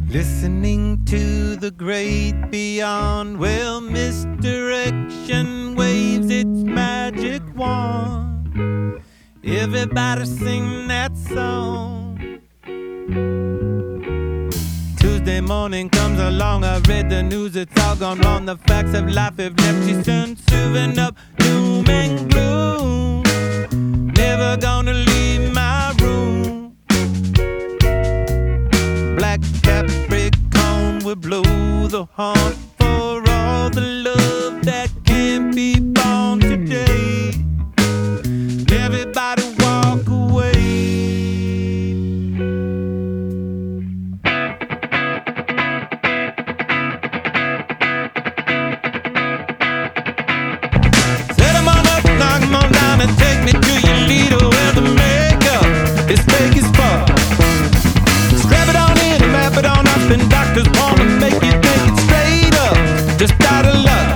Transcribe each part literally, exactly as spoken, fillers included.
Listening to the great beyond, well, misdirection waves its magic wand. Everybody sing that song. Tuesday morning comes along, I read the news, it's all gone wrong. The facts of life have left you soon, serving up doom and gloom. Never gonna leave my room. Black Capricorn will blow the horn for all the love that can't be born today. Everybody walk away. Set 'em on up, knock 'em on down, and take me to your leader where the makeup is fake as fuck. Strap it on in and wrap it on up, and doctors wanna make you think it straight up, just out of luck.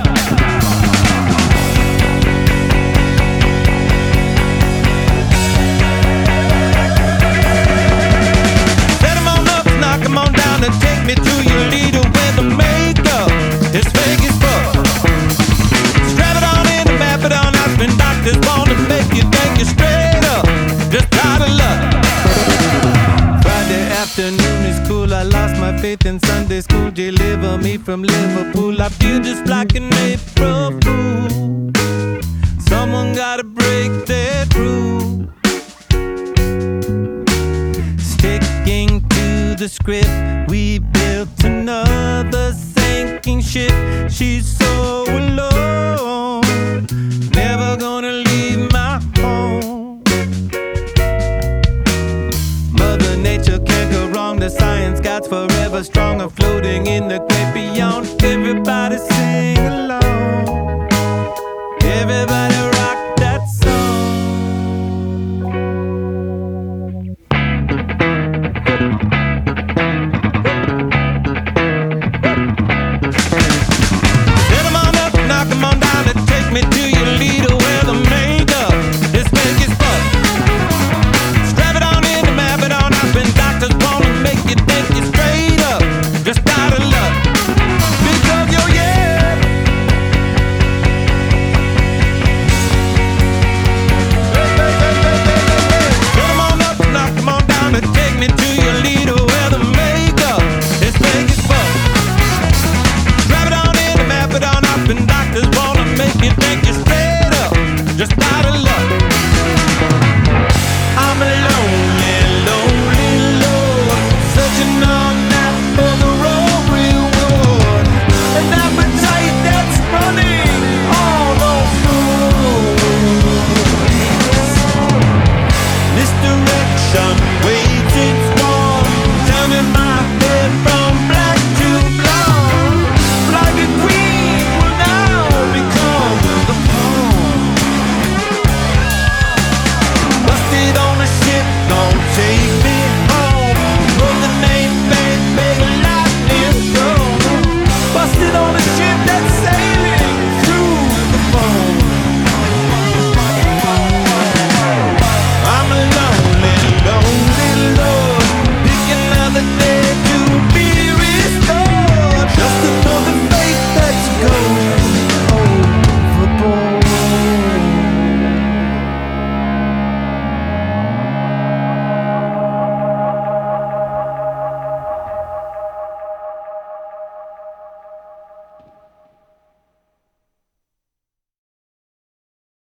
Set 'em on up, knock 'em on down, and take me to your leader where the makeup is fake as fuck. Strap it on in and wrap it on up, and doctors wanna make you think you're straight up, just out of luck. Friday afternoon is cool, I lost my faith in Sunday school. Deliver me from Liverpool, I feel just like an April fool. Someone gotta break that rule. Sticking to the script, we built another sinking ship. She's so alone, never gonna leave my home. Mother Nature can't go wrong, the science God's forever strong, floating in the great beyond.